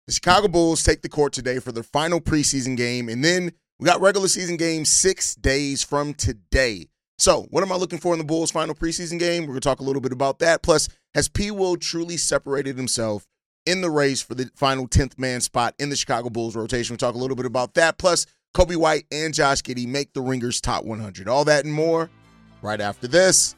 The Chicago Bulls take the court today for their final preseason game, and then we got regular season games 6 days from today. So what am I looking for in the Bulls' final preseason game? We're going to talk a little bit about that. Plus, has P. Will truly separated himself in the race for the final 10th man spot in the Chicago Bulls rotation? We'll talk a little bit about that. Plus, Coby White and Josh Giddey make the Ringers Top 100. All that and more right after this.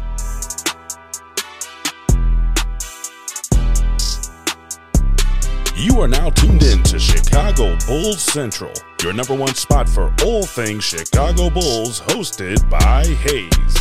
You are now tuned in to Chicago Bulls Central, your number one spot for all things Chicago Bulls, hosted by Hayes.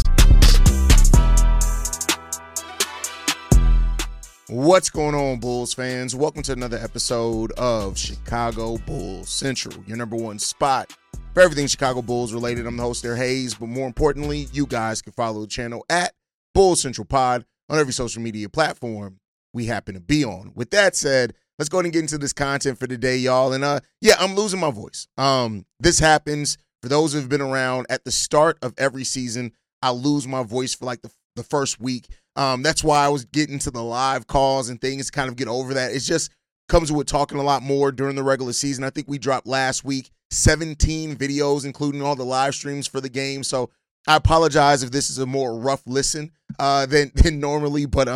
What's going on, Bulls fans? Welcome to another episode of Chicago Bulls Central, your number one spot for everything Chicago Bulls related. I'm the host there, Hayes, but more importantly, you guys can follow the channel at Bulls Central Pod on every social media platform we happen to be on. With that said, let's go ahead and get into this content for today, y'all. And I'm losing my voice. This happens for those who have been around at the start of every season. I lose my voice for like the first week. That's why I was getting to the live calls and things to kind of get over that. It just comes with talking a lot more during the regular season. I think we dropped last week 17 videos, including all the live streams for the game. So I apologize if this is a more rough listen than normally. But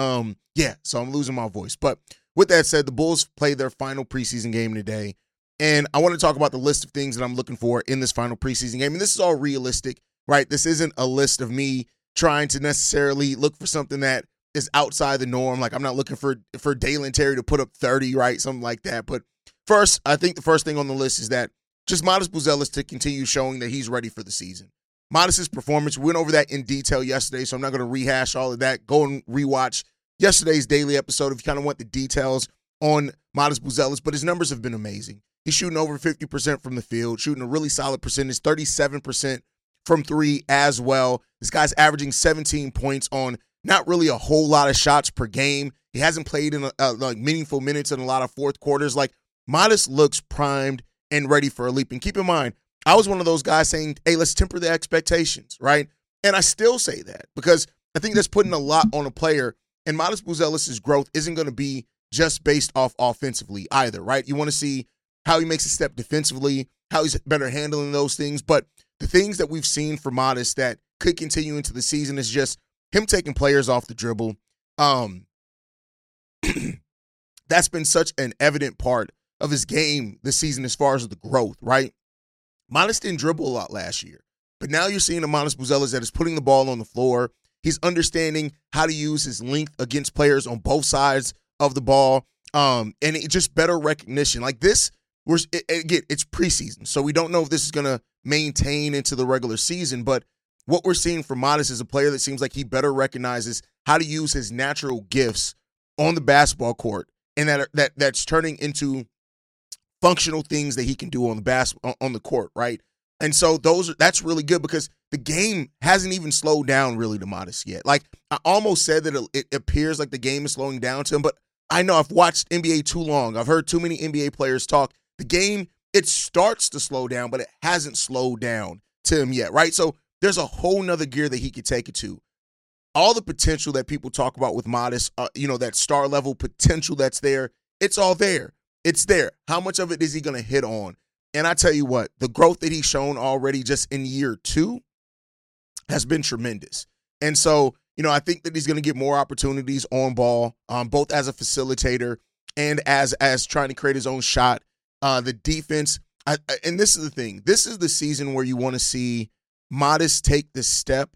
so I'm losing my voice. But with that said, the Bulls play their final preseason game today, and I want to talk about the list of things that I'm looking for in this final preseason game. And this is all realistic, right? This isn't a list of me trying to necessarily look for something that is outside the norm. Like, I'm not looking for Dalen Terry to put up 30, right? Something like that. But first, I think the first thing on the list is that just Modest Buzelis to continue showing that he's ready for the season. Modest's performance, we went over that in detail yesterday, so I'm not going to rehash all of that. Go and rewatch yesterday's daily episode if you kind of want the details on Modest Buzelis, but his numbers have been amazing. He's shooting over 50% from the field, shooting a really solid percentage, 37% from three as well. This guy's averaging 17 points on not really a whole lot of shots per game. He hasn't played in like meaningful minutes in a lot of fourth quarters. Like, Modest looks primed and ready for a leap. And keep in mind, I was one of those guys saying, hey, let's temper the expectations, right? And I still say that because I think that's putting a lot on a player. And Modest Buzelis' growth isn't going to be just based off offensively either, right? You want to see how he makes a step defensively, how he's better handling those things. But the things that we've seen for Modest that could continue into the season is just him taking players off the dribble. That's been such an evident part of his game this season as far as the growth, right? Modest didn't dribble a lot last year, but now you're seeing a Modest Buzelis that is putting the ball on the floor. He's understanding how to use his length against players on both sides of the ball, and it just better recognition. Like this, again, it's preseason, so we don't know if this is going to maintain into the regular season, but what we're seeing from Modest is a player that seems like he better recognizes how to use his natural gifts on the basketball court, and that's turning into functional things that he can do on the court, right? And so that's really good because the game hasn't even slowed down really to Modest yet. Like, I almost said that it appears like the game is slowing down to him, but I know I've watched NBA too long. I've heard too many NBA players talk. The game, it starts to slow down, but it hasn't slowed down to him yet, right? So there's a whole nother gear that he could take it to. All the potential that people talk about with Modest, that star level potential that's there, it's all there. It's there. How much of it is he going to hit on? And I tell you what, the growth that he's shown already just in year 2 has been tremendous. And so, I think that he's going to get more opportunities on ball, both as a facilitator and as trying to create his own shot. The defense, and this is the thing. This is the season where you want to see Modest take the step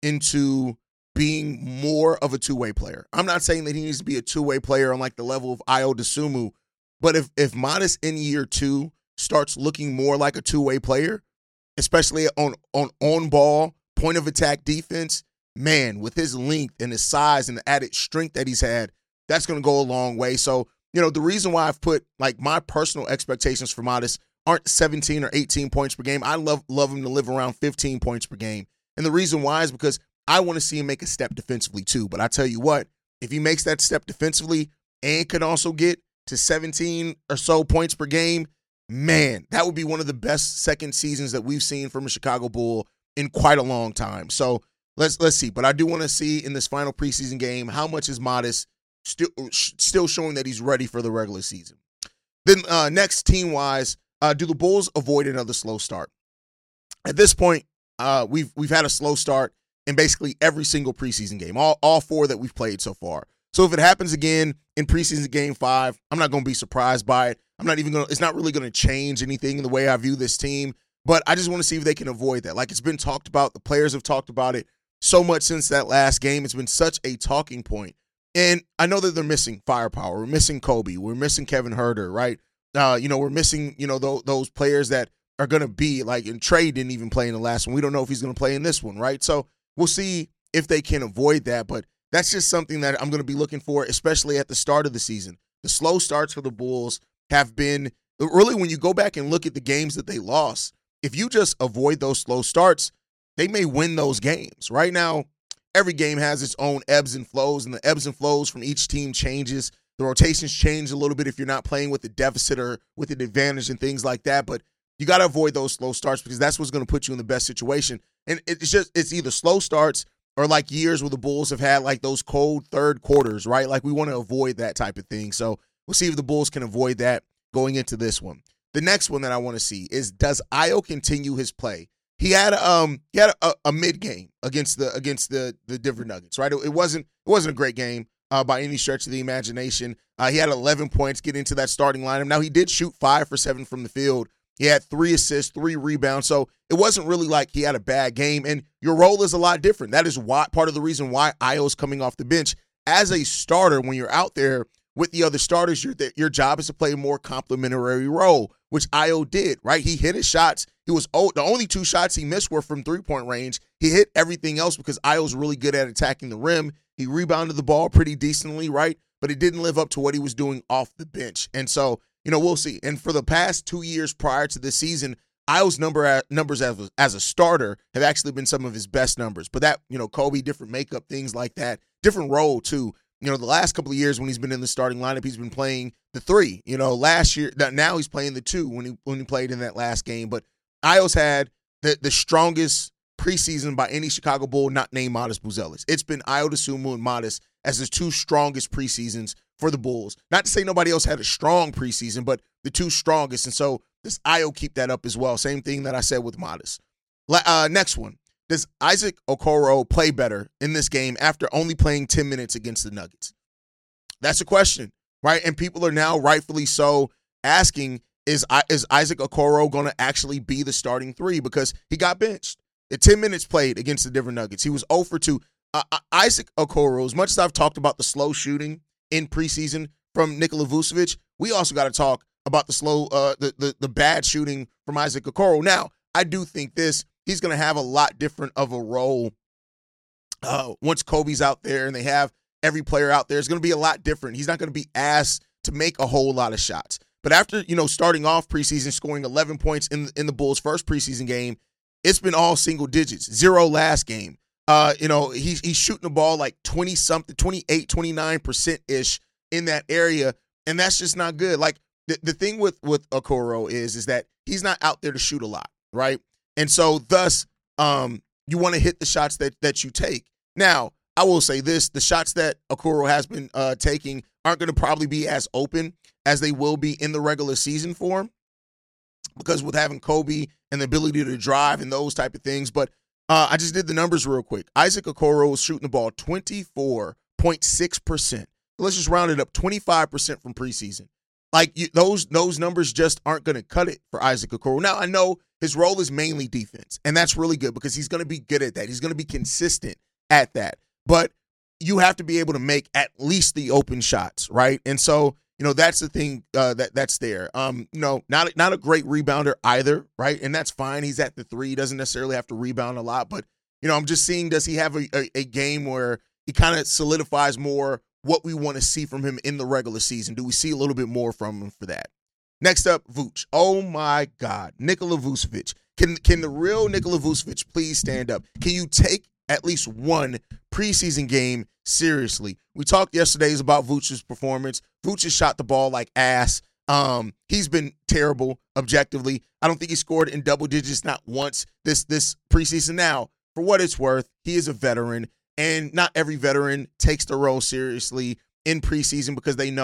into being more of a two-way player. I'm not saying that he needs to be a two-way player on like the level of Ayo Dosunmu, but if Modest in year 2 starts looking more like a two-way player, especially on ball, point of attack defense, man, with his length and his size and the added strength that he's had, that's going to go a long way. So, the reason why I've put like my personal expectations for Modest aren't 17 or 18 points per game. I love him to live around 15 points per game. And the reason why is because I want to see him make a step defensively too. But I tell you what, if he makes that step defensively and can also get to 17 or so points per game, man, that would be one of the best second seasons that we've seen from a Chicago Bull in quite a long time. So let's see. But I do want to see in this final preseason game how much is Modest still showing that he's ready for the regular season. Then next, team-wise, do the Bulls avoid another slow start? At this point, we've had a slow start in basically every single preseason game, all 4 that we've played so far. So if it happens again in preseason game 5, I'm not going to be surprised by it. It's not really going to change anything in the way I view this team, but I just want to see if they can avoid that. Like, it's been talked about. The players have talked about it so much since that last game. It's been such a talking point. And I know that they're missing firepower. We're missing Kobe. We're missing Kevin Huerter, right? We're missing, those players that are going to be like, and Trey didn't even play in the last one. We don't know if he's going to play in this one, right? So we'll see if they can avoid that. But that's just something that I'm going to be looking for, especially at the start of the season. The slow starts for the Bulls have been really, when you go back and look at the games that they lost, if you just avoid those slow starts, they may win those games. Right now, every game has its own ebbs and flows, and the ebbs and flows from each team changes. The rotations change a little bit if you're not playing with the deficit or with an advantage and things like that. But you got to avoid those slow starts because that's what's going to put you in the best situation. And it's either slow starts or like years where the Bulls have had like those cold third quarters, right? Like, we want to avoid that type of thing. So we'll see if the Bulls can avoid that going into this one. The next one that I want to see is, does Ayo continue his play? He had a mid game against the Denver Nuggets, right? It wasn't a great game by any stretch of the imagination. He had 11 points, get into that starting lineup. Now, he did shoot 5 for 7 from the field. He had 3 assists, 3 rebounds. So it wasn't really like he had a bad game. And your role is a lot different. That is part of the reason why Ayo's coming off the bench. As a starter, when you're out there with the other starters, your job is to play a more complementary role, which Ayo did, right? He hit his shots. The only 2 shots he missed were from 3-point range. He hit everything else because Ayo's really good at attacking the rim. He rebounded the ball pretty decently, right? But it didn't live up to what he was doing off the bench. And so, we'll see. And for the past 2 years prior to this season, Ayo's numbers as a starter have actually been some of his best numbers. But that, Kobe, different makeup, things like that, different role too. The last couple of years when he's been in the starting lineup, he's been playing the 3. Last year, now he's playing the 2 when he played in that last game. But Ayo's had the strongest preseason by any Chicago Bull not named Modest Buzelis. It's been Ayo Dosunmu and Modest as his 2 strongest preseasons for the Bulls. Not to say nobody else had a strong preseason, but the 2 strongest. And so does Ayo keep that up as well? Same thing that I said with Modest. Next one. Does Isaac Okoro play better in this game after only playing 10 minutes against the Nuggets? That's a question, right? And people are now rightfully so asking, is Isaac Okoro going to actually be the starting 3? Because he got benched. At 10 minutes played against the Denver Nuggets, he was 0 for 2. Isaac Okoro, as much as I've talked about the slow shooting in preseason from Nikola Vucevic, we also got to talk about the bad shooting from Isaac Okoro. Now, I do think he's going to have a lot different of a role once Kobe's out there and they have every player out there. It's going to be a lot different. He's not going to be asked to make a whole lot of shots. But after, starting off preseason, scoring 11 points in the Bulls' first preseason game, it's been all single digits. 0 last game. He's shooting the ball like 20-something, 28, 29%-ish in that area, and that's just not good. Like, the thing with Okoro is that he's not out there to shoot a lot, right? And so, thus, you want to hit the shots that you take. Now, I will say this, the shots that Okoro has been taking aren't going to probably be as open as they will be in the regular season for him, because with having Kobe and the ability to drive and those type of things. But I just did the numbers real quick. Isaac Okoro was shooting the ball 24.6%. Let's just round it up, 25% from preseason. Like, those numbers just aren't going to cut it for Isaac Okoro. Now, I know his role is mainly defense, and that's really good because he's going to be good at that. He's going to be consistent at that. But you have to be able to make at least the open shots, right? And so, that's the thing that's there. Not a great rebounder either, right? And that's fine. He's at the 3. He doesn't necessarily have to rebound a lot. But, I'm just seeing, does he have a game where he kind of solidifies more what we want to see from him in the regular season? Do we see a little bit more from him for that? Next up, Vooch. Oh, my God. Nikola Vucevic. Can the real Nikola Vucevic please stand up? Can you take at least one preseason game seriously? We talked yesterday about Vooch's performance. Vooch has shot the ball like ass. He's been terrible objectively. I don't think he scored in double digits not once this preseason. Now, for what it's worth, he is a veteran, and not every veteran takes the role seriously in preseason because they know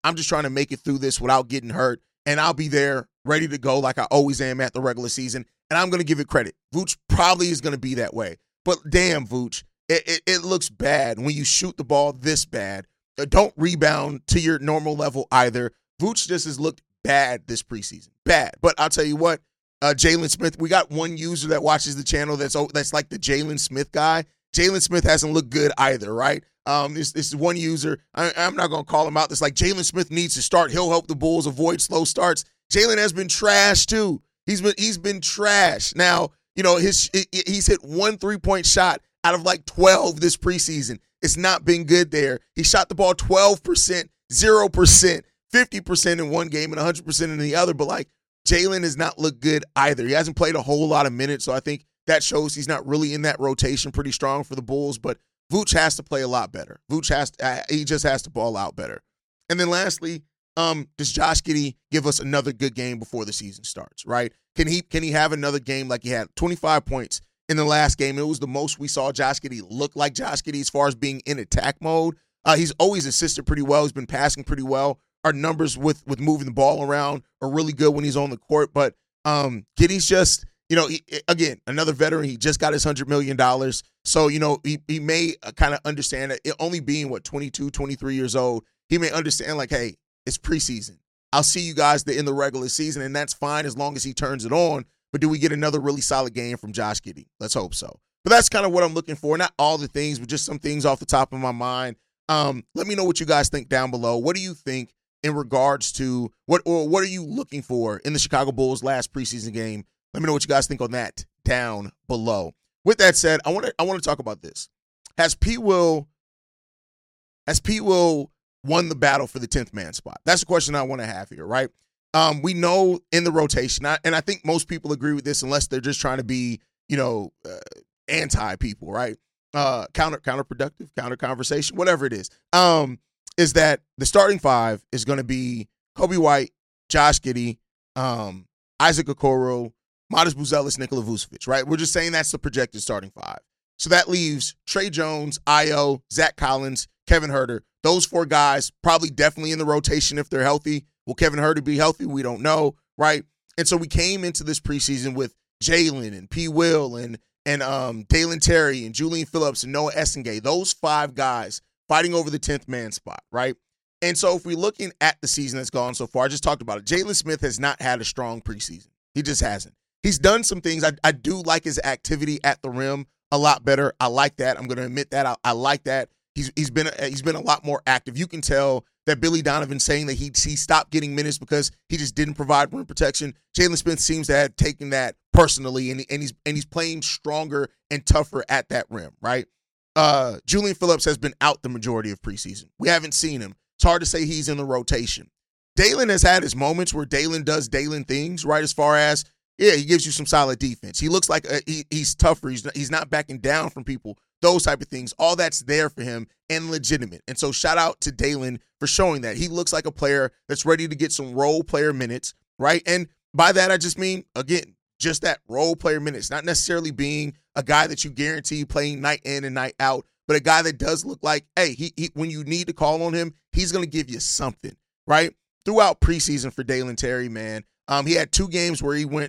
I'm just trying to make it through this without getting hurt, and I'll be there ready to go like I always am at the regular season, and I'm going to give it credit. Vooch probably is going to be that way. But damn, Vooch, it looks bad when you shoot the ball this bad. Don't rebound to your normal level either. Vooch just has looked bad this preseason. Bad. But I'll tell you what, Jalen Smith, we got one user that watches the channel that's like the Jalen Smith guy. Jalen Smith hasn't looked good either, right? This is one user. I'm not going to call him out. That's like Jalen Smith needs to start. He'll help the Bulls avoid slow starts. Jalen has been trash too. He's been trash. Now, he's hit one 3-point shot out of like 12 this preseason. It's not been good there. He shot the ball 12%, 0%, 50% in one game and 100% in the other. But like Jalen has not looked good either. He hasn't played a whole lot of minutes, so I think that shows he's not really in that rotation pretty strong for the Bulls. But Vooch has to play a lot better. He just has to ball out better. And then lastly, does Josh Giddey give us another good game before the season starts, right? Can he have another game like he had 25 points in the last game? It was the most we saw Josh Giddey look like Josh Giddey as far as being in attack mode. He's always assisted pretty well. He's been passing pretty well. Our numbers with moving the ball around are really good when he's on the court. But Giddey's just, again, another veteran. He just got his $100 million. So, he may kind of understand that, it only being, 22, 23 years old, he may understand like, hey, it's preseason. I'll see you guys in the regular season, and that's fine as long as he turns it on. But do we get another really solid game from Josh Giddey? Let's hope so. But that's kind of what I'm looking for. Not all the things, but just some things off the top of my mind. Let me know what you guys think down below. What do you think in regards to what are you looking for in the Chicago Bulls last preseason game? Let me know what you guys think on that down below. With that said, I want to talk about this. Has P. Will won the battle for the 10th man spot? That's the question I want to have here, right? We know in the rotation, and I think most people agree with this unless they're just trying to be, anti-people, right? Counterproductive, counter conversation, whatever it is that the starting five is going to be Coby White, Josh Giddey, Isaac Okoro, Matas Buzelis, Nikola Vucevic, right? We're just saying that's the projected starting five. So that leaves Trey Jones, Ayo, Zach Collins, Kevin Huerter. Those four guys probably definitely in the rotation if they're healthy. Will Kevin Huerter be healthy? We don't know, right? And so we came into this preseason with Jalen and P. Will and Dalen Terry and Julian Phillips and Noah Essengay. Those five guys fighting over the 10th man spot, right? And so if we're looking at the season that's gone so far, I just talked about it. Jalen Smith has not had a strong preseason. He just hasn't. He's done some things. I do like his activity at the rim a lot better. I like that. I'm going to admit that. I like that. He's been a lot more active. You can tell that Billy Donovan saying that he stopped getting minutes because he just didn't provide rim protection. Jalen Smith seems to have taken that personally, and he's playing stronger and tougher at that rim, right? Julian Phillips has been out the majority of preseason. We haven't seen him. It's hard to say he's in the rotation. Dalen has had his moments where Dalen does Dalen things, right? As far as, yeah, he gives you some solid defense. He looks like he's tougher. He's not backing down from people. Those type of things. All that's there for him and legitimate. And so shout out to Dalen for showing that. He looks like a player that's ready to get some role player minutes, right? And by that, I just mean, again, just that role player minutes. Not necessarily being a guy that you guarantee playing night in and night out, but a guy that does look like, hey, he when you need to call on him, he's going to give you something, right? Throughout preseason for Dalen Terry, man, he had 2 games where he went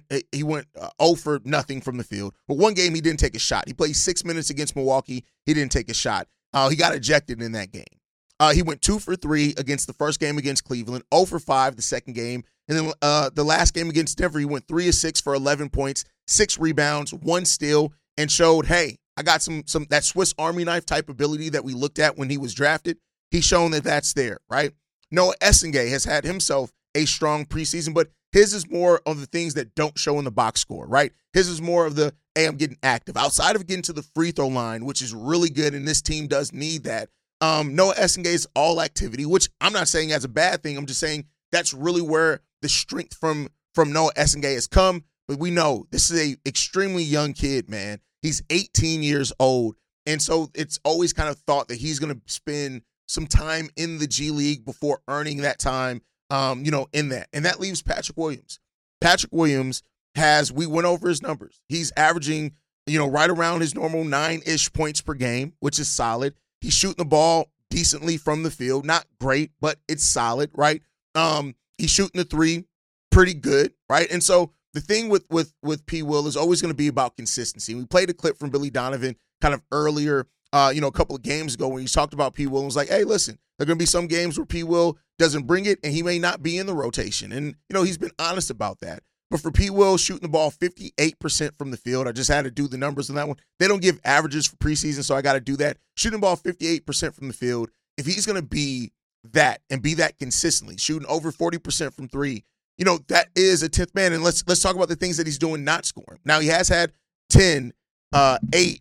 0 for nothing from the field. But one game he didn't take a shot. He played 6 minutes against Milwaukee. He didn't take a shot. He got ejected in that game. He went 2 for 3 against the first game against Cleveland, 0 for 5 the second game. And then the last game against Denver, he went 3 of 6 for 11 points, 6 rebounds, 1 steal, and showed, hey, I got some that Swiss Army knife type ability that we looked at when he was drafted. He's shown that that's there, right? Noah Essengay has had himself a strong preseason, but his is more of the things that don't show in the box score, right? His is more of the, hey, I'm getting active. Outside of getting to the free throw line, which is really good, and this team does need that. Noah Essengay is all activity, which I'm not saying as a bad thing. I'm just saying that's really where the strength from Noah Essengay has come. But we know this is a extremely young kid, man. He's 18 years old. And so it's always kind of thought that he's going to spend some time in the G League before earning that time, in that. And that leaves Patrick Williams. Patrick Williams we went over his numbers. He's averaging, right around his normal 9-ish points per game, which is solid. He's shooting the ball decently from the field. Not great, but it's solid, right? He's shooting the three pretty good, right? And so the thing with P. Will is always going to be about consistency. We played a clip from Billy Donovan kind of earlier, a couple of games ago when he talked about P. Will and was like, hey, listen, there are going to be some games where P. Will doesn't bring it and he may not be in the rotation. And, he's been honest about that. But for P. Will, shooting the ball 58% from the field, I just had to do the numbers on that one. They don't give averages for preseason, so I got to do that. Shooting the ball 58% from the field, if he's going to be that and be that consistently, shooting over 40% from three, that is a 10th man. And let's talk about the things that he's doing not scoring. Now, he has had 10, 8,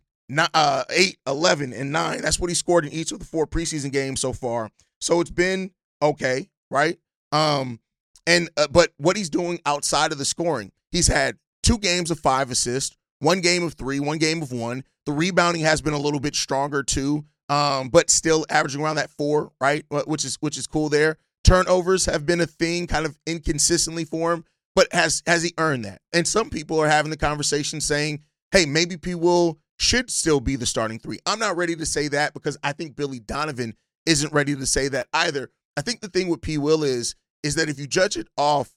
11, and 9. That's what he scored in each of the 4 preseason games so far. So it's been okay, right? But what he's doing outside of the scoring, he's had 2 games of 5 assists, 1 game of 3, 1 game of 1. The rebounding has been a little bit stronger too, but still averaging around that 4, right? Which is cool there. Turnovers have been a thing kind of inconsistently for him, but has he earned that? And some people are having the conversation saying, hey, maybe P. Will should still be the starting 3. I'm not ready to say that because I think Billy Donovan isn't ready to say that either. I think the thing with P. Will is that if you judge it off,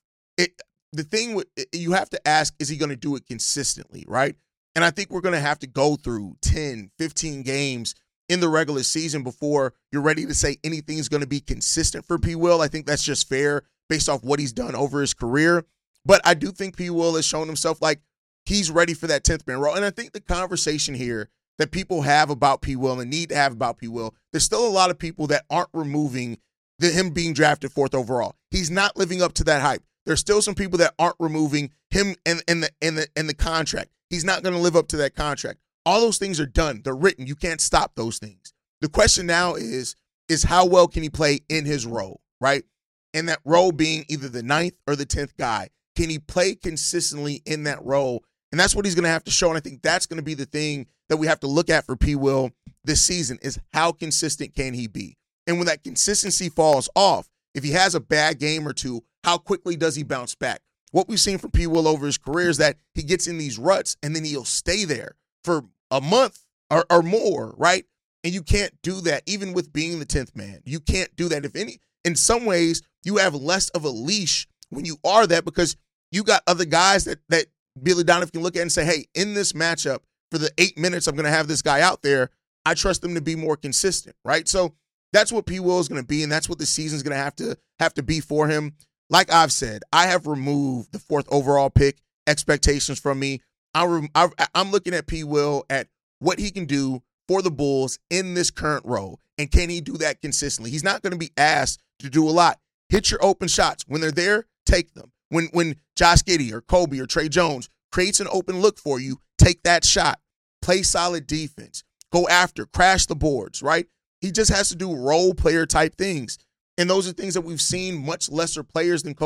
you have to ask, is he going to do it consistently, right? And I think we're going to have to go through 10, 15 games in the regular season before you're ready to say anything's going to be consistent for P. Will. I think that's just fair based off what he's done over his career. But I do think P. Will has shown himself like he's ready for that 10th man role. And I think the conversation here that people have about P. Will and need to have about P. Will, there's still a lot of people that aren't removing him being drafted 4th overall. He's not living up to that hype. There's still some people that aren't removing him and the contract. He's not going to live up to that contract. All those things are done. They're written. You can't stop those things. The question now is how well can he play in his role, right? And that role being either the 9th or the 10th guy. Can he play consistently in that role? And that's what he's going to have to show. And I think that's going to be the thing that we have to look at for P. Will this season is how consistent can he be? And when that consistency falls off, if he has a bad game or two, how quickly does he bounce back? What we've seen from P. Will over his career is that he gets in these ruts and then he'll stay there for a month or more, right? And you can't do that even with being the 10th man. You can't do that. In some ways, you have less of a leash when you are that because you got other guys that Billy Donovan can look at and say, hey, in this matchup, for the 8 minutes I'm going to have this guy out there, I trust them to be more consistent, right? So that's what P. Will is going to be, and that's what the season's going to have to be for him. Like I've said, I have removed the 4th overall pick expectations from me. I'm looking at P. Will at what he can do for the Bulls in this current role, and can he do that consistently? He's not going to be asked to do a lot. Hit your open shots. When they're there, take them. When Josh Giddey or Kobe or Trey Jones creates an open look for you, take that shot. Play solid defense. Go after, crash the boards, right? He just has to do role player type things. And those are things that we've seen much lesser players than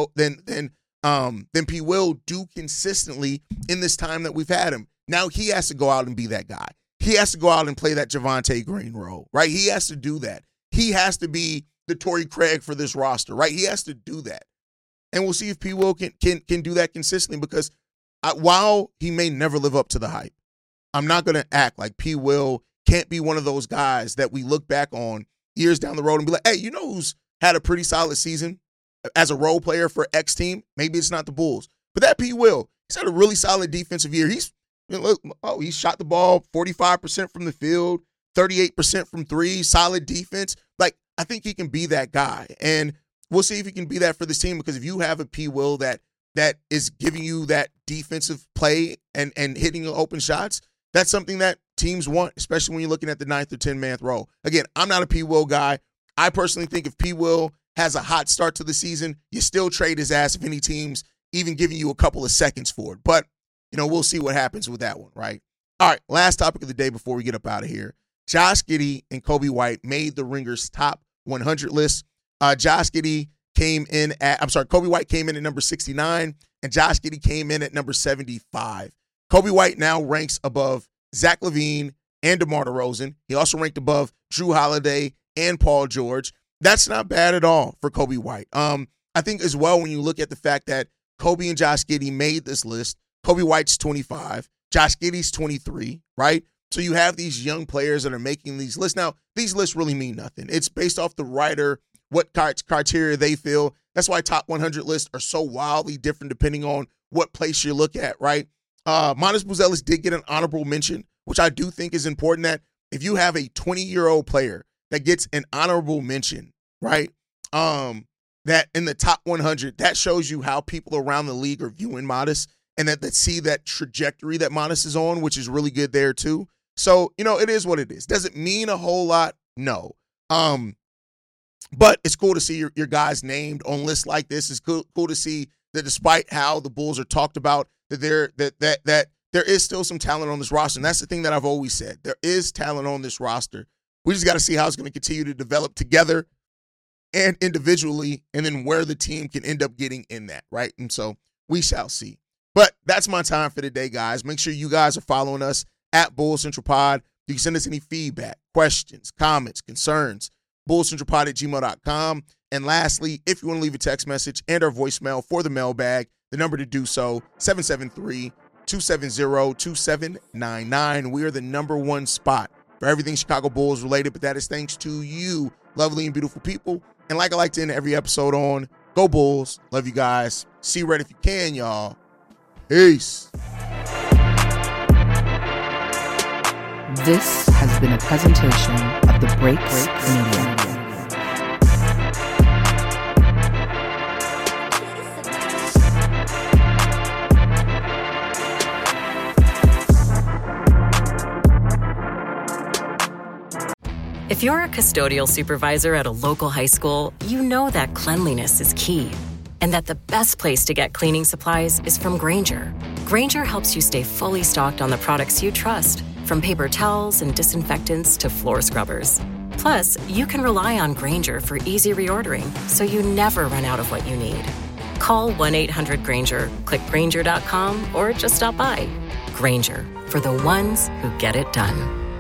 P. Will do consistently in this time that we've had him. Now he has to go out and be that guy. He has to go out and play that Javonte Green role, right? He has to do that. He has to be the Torrey Craig for this roster, right? He has to do that. And we'll see if P. Will can do that consistently because while he may never live up to the hype, I'm not going to act like P. Will can't be one of those guys that we look back on years down the road and be like, hey, you know who's had a pretty solid season as a role player for X team? Maybe it's not the Bulls, but that P. Will, he's had a really solid defensive year. He shot the ball 45% from the field, 38% from 3, solid defense. Like, I think he can be that guy. And we'll see if he can be that for this team because if you have a P. Will that is giving you that defensive play and hitting open shots, that's something that teams want, especially when you're looking at the 9th or 10-man role. Again, I'm not a P. Will guy. I personally think if P. Will has a hot start to the season, you still trade his ass if any team's even giving you a couple of seconds for it. But, we'll see what happens with that one, right? All right, last topic of the day before we get up out of here. Josh Giddey and Coby White made the Ringer's top 100 list. Coby White came in at number 69, and Josh Giddey came in at number 75. Coby White now ranks above Zach LaVine and DeMar DeRozan. He also ranked above Jrue Holiday and Paul George. That's not bad at all for Coby White. I think as well when you look at the fact that Kobe and Josh Giddey made this list, Coby White's 25, Josh Giddey's 23, right? So you have these young players that are making these lists. Now, these lists really mean nothing. It's based off the writer, what criteria they feel. That's why top 100 lists are so wildly different depending on what place you look at, right? Manas Buzelis did get an honorable mention, which I do think is important, that if you have a 20-year-old player that gets an honorable mention, right, that in the top 100, that shows you how people around the league are viewing Manas and that see that trajectory that Manas is on, which is really good there too. So, it is what it is. Does it mean a whole lot? No. But it's cool to see your guys named on lists like this. It's cool to see that despite how the Bulls are talked about, that there is still some talent on this roster. And that's the thing that I've always said. There is talent on this roster. We just got to see how it's going to continue to develop together and individually, and then where the team can end up getting in that, right? And so we shall see. But that's my time for today, guys. Make sure you guys are following us at Bulls Central Pod. You can send us any feedback, questions, comments, concerns, bullscentralpod@gmail.com. And lastly, if you want to leave a text message and our voicemail for the mailbag, the number to do so, 773-270-2799. We are the number one spot for everything Chicago Bulls related, but that is thanks to you, lovely and beautiful people. And like I like to end every episode on, go Bulls. Love you guys. See red if you can, y'all. Peace. This has been a presentation of the Break Media. If you're a custodial supervisor at a local high school, you know that cleanliness is key, and that the best place to get cleaning supplies is from Grainger. Grainger helps you stay fully stocked on the products you trust, from paper towels and disinfectants to floor scrubbers. Plus, you can rely on Grainger for easy reordering, so you never run out of what you need. Call 1-800-GRAINGER, click Grainger.com, or just stop by. Grainger, for the ones who get it done.